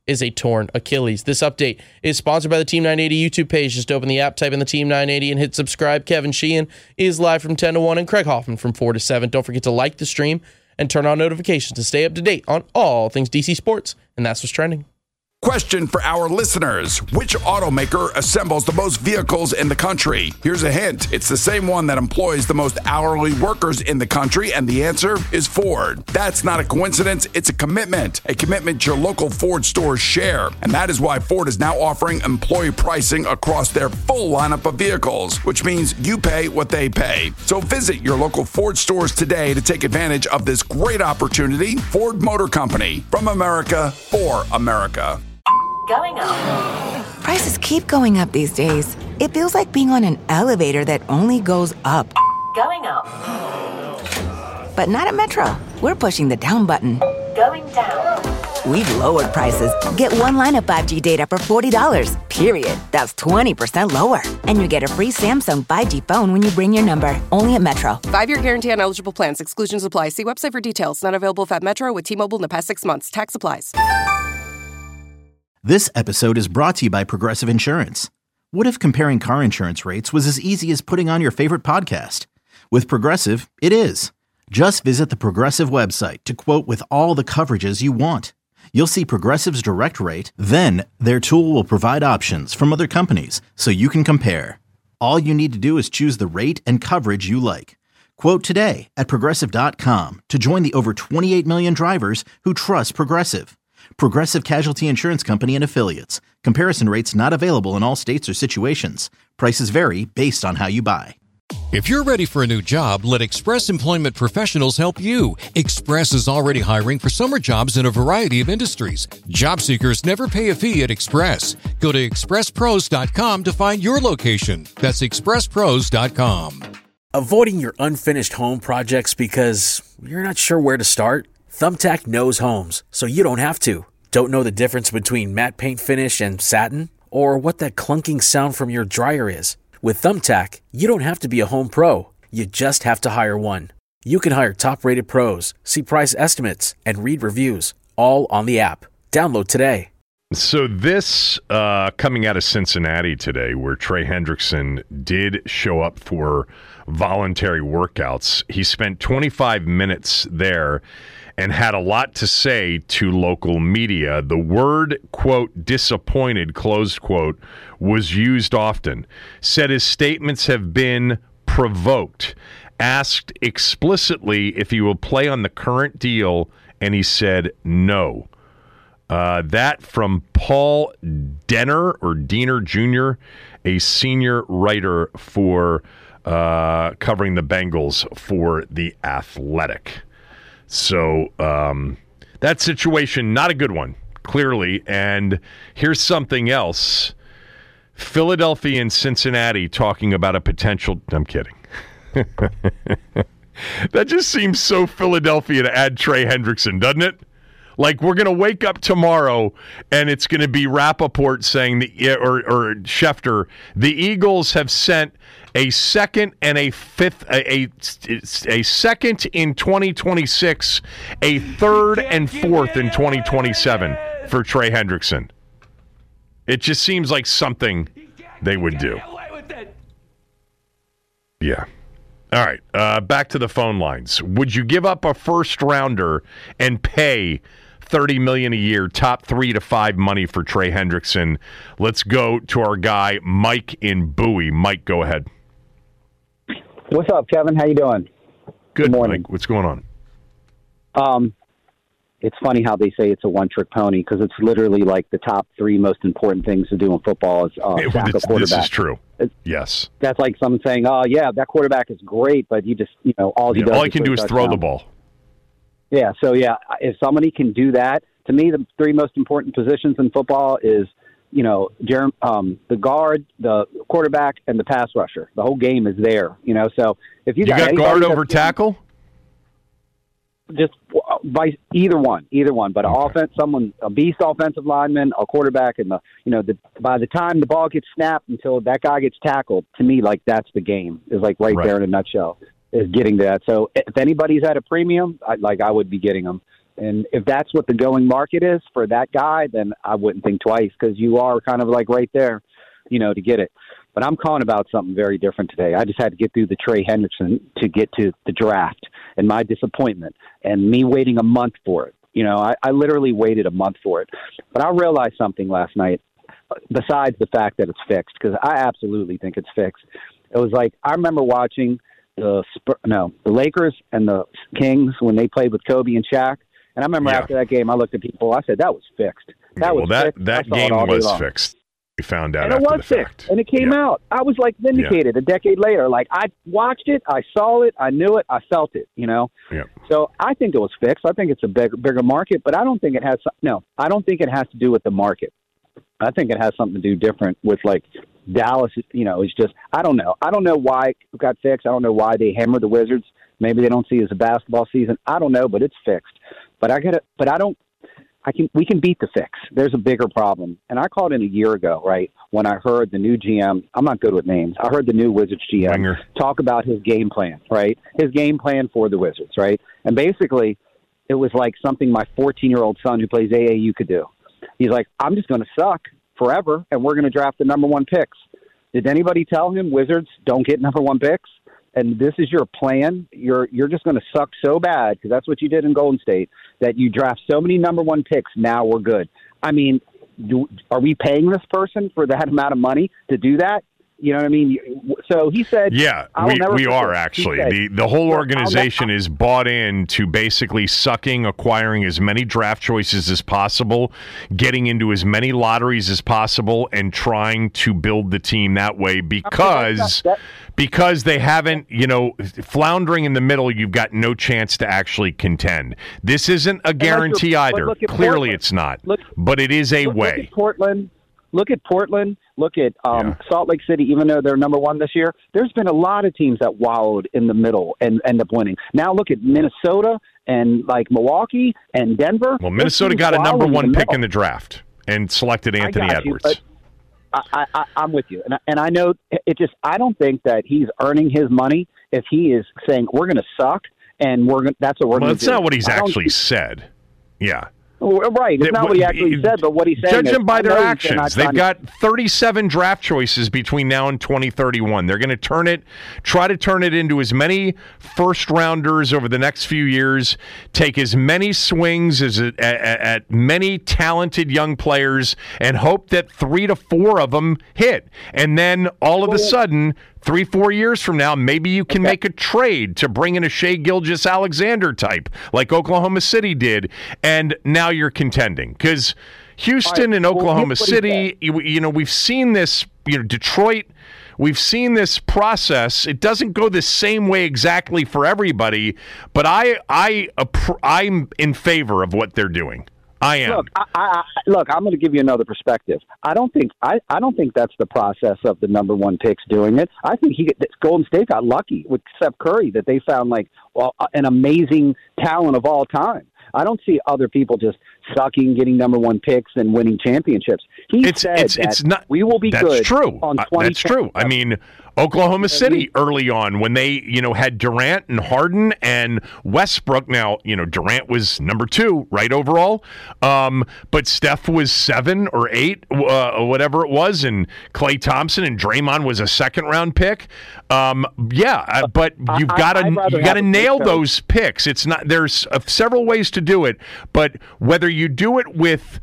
Speaker 16: is a torn Achilles. This update is sponsored by the Team 980 YouTube page. Just open the app, type in the Team 980, and hit subscribe. Kevin Sheehan is live from 10 to 1, and Craig Hoffman from 4 to 7. Don't forget to like the stream and turn on notifications to stay up to date on all things DC Sports. And that's what's trending.
Speaker 1: Question for our listeners. Which automaker assembles the most vehicles in the country? Here's a hint. It's the same one that employs the most hourly workers in the country, and the answer is Ford. That's not a coincidence. It's a commitment your local Ford stores share. And that is why Ford is now offering employee pricing across their full lineup of vehicles, which means you pay what they pay. So visit your local Ford stores today to take advantage of this great opportunity. Ford Motor Company, from America for America.
Speaker 2: Going up.
Speaker 3: Prices keep going up these days. It feels like being on an elevator that only goes up.
Speaker 2: Going up.
Speaker 3: But not at Metro. We're pushing the down button.
Speaker 2: Going down.
Speaker 3: We've lowered prices. Get one line of 5G data for $40, period. That's 20% lower. And you get a free Samsung 5G phone when you bring your number. Only at Metro.
Speaker 4: 5-year guarantee on eligible plans. Exclusions apply. See website for details. Not available if at Metro with T-Mobile in the past 6 months. Tax applies.
Speaker 5: This episode is brought to you by Progressive Insurance. What if comparing car insurance rates was as easy as putting on your favorite podcast? With Progressive, it is. Just visit the Progressive website to quote with all the coverages you want. You'll see Progressive's direct rate, then their tool will provide options from other companies so you can compare. All you need to do is choose the rate and coverage you like. Quote today at Progressive.com to join the over 28 million drivers who trust Progressive. Progressive Casualty Insurance Company and Affiliates. Comparison rates not available in all states or situations. Prices vary based on how you buy.
Speaker 17: If you're ready for a new job, let Express Employment Professionals help you. Express is already hiring for summer jobs in a variety of industries. Job seekers never pay a fee at Express. Go to expresspros.com to find your location. That's expresspros.com.
Speaker 11: Avoiding your unfinished home projects because you're not sure where to start? Thumbtack knows homes, so you don't have to. Don't know the difference between matte paint finish and satin? Or what that clunking sound from your dryer is? With Thumbtack, you don't have to be a home pro. You just have to hire one. You can hire top-rated pros, see price estimates, and read reviews, all on the app. Download today.
Speaker 8: So this coming out of Cincinnati today, where Trey Hendrickson did show up for voluntary workouts. He spent 25 minutes there and had a lot to say to local media. The word, quote, disappointed, closed quote, was used often. Said his statements have been provoked. Asked explicitly if he will play on the current deal, and he said no. That from Paul Denner, or Diener Jr., a senior writer for covering the Bengals for The Athletic. So that situation, not a good one, clearly. And here's something else. Philadelphia and Cincinnati talking about a potential... I'm kidding. That just seems so Philadelphia to add Trey Hendrickson, doesn't it? Like, we're going to wake up tomorrow and it's going to be Rappaport saying, or Schefter, the Eagles have sent a second and a fifth, a second in 2026, a third and fourth in 2027 for Trey Hendrickson. It just seems like something they would do. Yeah. All right. Back to the phone lines. Would you give up a first rounder and pay $30 million a year, top 3 to 5 money for Trey Hendrickson? Let's go to our guy Mike in Bowie. Mike, go ahead.
Speaker 18: What's up, Kevin? How you doing?
Speaker 8: Good morning. Mike, what's going on?
Speaker 18: It's funny how they say it's a one-trick pony, because it's literally like the top 3 most important things to do in football is sack a quarterback.
Speaker 8: This is true. Yes.
Speaker 18: That's like someone saying, "Oh, yeah, that quarterback is great, but you just, all he can
Speaker 8: do is throw the ball."
Speaker 18: Yeah. So yeah, if somebody can do that, to me, the 3 most important positions in football is, the guard, the quarterback, and the pass rusher. The whole game is there, So if you got
Speaker 8: guard over tackle,
Speaker 18: just by either one. But okay. A beast offensive lineman, a quarterback, and by the time the ball gets snapped until that guy gets tackled, to me, like, that's the game. Is like right there in a nutshell, is getting to that. So if anybody's at a premium, I would be getting them. And if that's what the going market is for that guy, then I wouldn't think twice because you are kind of like right there, to get it. But I'm calling about something very different today. I just had to get through the Trey Hendrickson to get to the draft and my disappointment and me waiting a month for it. I literally waited a month for it. But I realized something last night, besides the fact that it's fixed, because I absolutely think it's fixed. It was like I remember watching the Lakers and the Kings when they played with Kobe and Shaq. And I remember after that game, I looked at people. I said, that was fixed.
Speaker 8: That game was fixed. We found out
Speaker 18: and
Speaker 8: after
Speaker 18: it was
Speaker 8: the
Speaker 18: fixed,
Speaker 8: fact.
Speaker 18: and it came out. I was like vindicated a decade later. Like I watched it, I saw it, I knew it, I felt it. So I think it was fixed. I think it's a bigger market, but I don't think it has. No, I don't think it has to do with the market. I think it has something to do different with like Dallas. It's just I don't know. I don't know why it got fixed. I don't know why they hammered the Wizards. Maybe they don't see it as a basketball season. I don't know, but it's fixed. But we can beat the fix. There's a bigger problem. And I called in a year ago, right, when I heard the new GM. I'm not good with names. I heard the new Wizards GM talk about his game plan, right? His game plan for the Wizards, right? And basically, it was like something my 14-year-old son who plays AAU could do. He's like, I'm just going to suck forever, and we're going to draft the number one picks. Did anybody tell him Wizards don't get number one picks? And this is your plan, you're just going to suck so bad, because that's what you did in Golden State, that you draft so many number one picks, now we're good. I mean, are we paying this person for that amount of money to do that? You know what I mean? So he said... Yeah,
Speaker 8: we are actually. Said, the whole organization is bought in to basically acquiring as many draft choices as possible, getting into as many lotteries as possible, and trying to build the team that way because they haven't, floundering in the middle, you've got no chance to actually contend. This isn't a guarantee either. Clearly it's not. But it is a way.
Speaker 18: Look at Portland. Look at Salt Lake City, even though they're number one this year. There's been a lot of teams that wallowed in the middle and end up winning. Now look at Minnesota and like Milwaukee and Denver.
Speaker 8: Well, Minnesota got a number one pick in the draft and selected Anthony Edwards.
Speaker 18: I'm with you. And I know it just, I don't think that he's earning his money if he is saying we're going to suck and that's what we're going to do.
Speaker 8: Well, that's not what he's actually said. Yeah.
Speaker 18: Right. It's not what he actually said, but what he's saying
Speaker 8: Judge them by their actions. They've got 37 draft choices between now and 2031. They're going to try to turn it into as many first-rounders over the next few years, take as many swings at many talented young players, and hope that 3 to 4 of them hit. And then all of a sudden... 3-4 years from now, maybe you can make a trade to bring in a Shai Gilgeous-Alexander type, like Oklahoma City did, and now you're contending. Because Houston and Oklahoma City, we've seen this, Detroit, we've seen this process. It doesn't go the same way exactly for everybody, but I'm in favor of what they're doing. I am.
Speaker 18: Look, I'm going to give you another perspective. I don't think that's the process of the number one picks doing it. I think Golden State got lucky with Steph Curry that they found an amazing talent of all time. I don't see other people just sucking, getting number one picks, and winning championships. We will be good.
Speaker 8: That's true.
Speaker 18: On
Speaker 8: that's true. I mean, Oklahoma City early on when they, had Durant and Harden and Westbrook. Now, Durant was number 2, right, overall. But Steph was 7 or 8, or whatever it was, and Klay Thompson and Draymond was a second-round pick. But you've got to nail those picks. It's not. There's several ways to do it, but whether you do it with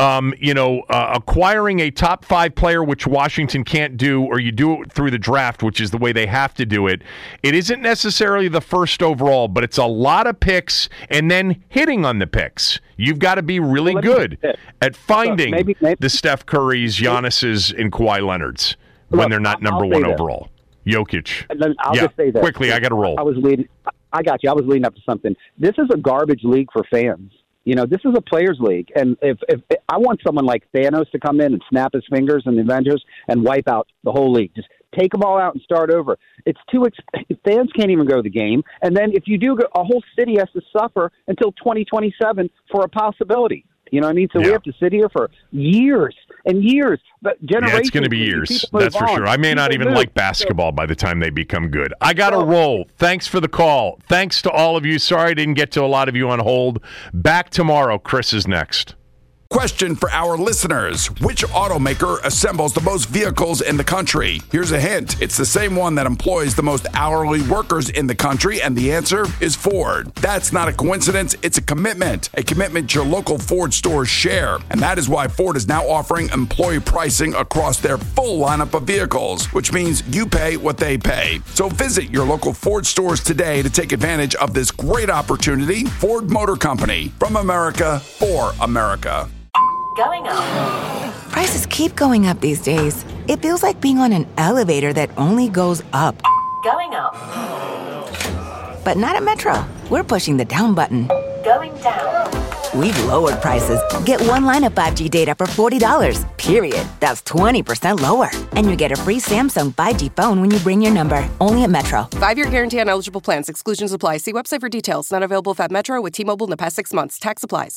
Speaker 8: acquiring a top 5 player, which Washington can't do, or you do it through the draft, which is the way they have to do it. It isn't necessarily the first overall, but it's a lot of picks and then hitting on the picks. You've got to be really good at finding the Steph Currys, Giannis's, and Kawhi Leonard's when they're not number 1 overall. Jokic.
Speaker 18: I'll just say that.
Speaker 8: Quickly, I got to roll.
Speaker 18: I got you. I was leading up to something. This is a garbage league for fans. This is a players' league, and if I want someone like Thanos to come in and snap his fingers in the Avengers and wipe out the whole league, just take them all out and start over. It's too fans can't even go to the game, and then if you do, a whole city has to suffer until 2027 for a possibility. You know what I mean? So we have to sit here for years And years, but generations.
Speaker 8: Yeah, it's going to be years. That's for sure. I may not even like basketball by the time they become good. I got to roll. Thanks for the call. Thanks to all of you. Sorry I didn't get to a lot of you on hold. Back tomorrow. Chris is next.
Speaker 1: Question for our listeners. Which automaker assembles the most vehicles in the country? Here's a hint. It's the same one that employs the most hourly workers in the country, and the answer is Ford. That's not a coincidence. It's a commitment your local Ford stores share. And that is why Ford is now offering employee pricing across their full lineup of vehicles, which means you pay what they pay. So visit your local Ford stores today to take advantage of this great opportunity. Ford Motor Company, from America, for America.
Speaker 2: Going up.
Speaker 3: Prices keep going up these days. It feels like being on an elevator that only goes up.
Speaker 2: Going up.
Speaker 3: But not at Metro. We're pushing the down button.
Speaker 2: Going down.
Speaker 3: We've lowered prices. Get one line of 5G data for $40, period. That's 20% lower. And you get a free Samsung 5G phone when you bring your number. Only at Metro.
Speaker 4: 5-year guarantee on eligible plans. Exclusions apply. See website for details. Not available if at Metro with T-Mobile in the past 6 months. Tax applies.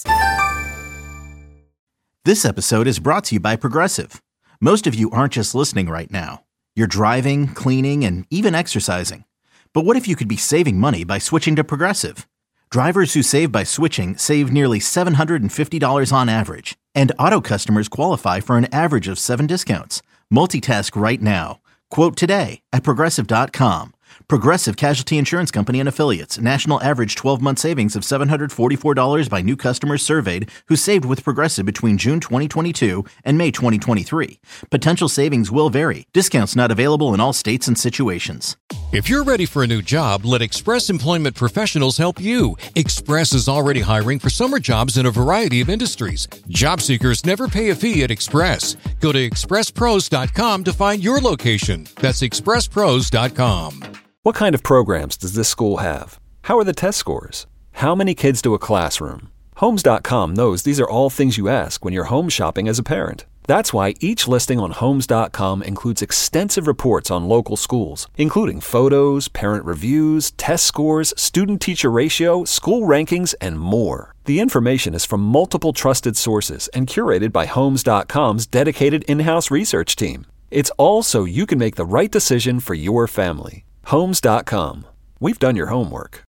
Speaker 5: This episode is brought to you by Progressive. Most of you aren't just listening right now. You're driving, cleaning, and even exercising. But what if you could be saving money by switching to Progressive? Drivers who save by switching save nearly $750 on average. And auto customers qualify for an average of 7 discounts. Multitask right now. Quote today at Progressive.com. Progressive Casualty Insurance Company and Affiliates. National average 12-month savings of $744 by new customers surveyed who saved with Progressive between June 2022 and May 2023. Potential savings will vary. Discounts not available in all states and situations.
Speaker 17: If you're ready for a new job, let Express Employment Professionals help you. Express is already hiring for summer jobs in a variety of industries. Job seekers never pay a fee at Express. Go to expresspros.com to find your location. That's expresspros.com.
Speaker 19: What kind of programs does this school have? How are the test scores? How many kids do a classroom? Homes.com knows these are all things you ask when you're home shopping as a parent. That's why each listing on Homes.com includes extensive reports on local schools, including photos, parent reviews, test scores, student-teacher ratio, school rankings, and more. The information is from multiple trusted sources and curated by Homes.com's dedicated in-house research team. It's all so you can make the right decision for your family. Homes.com. We've done your homework.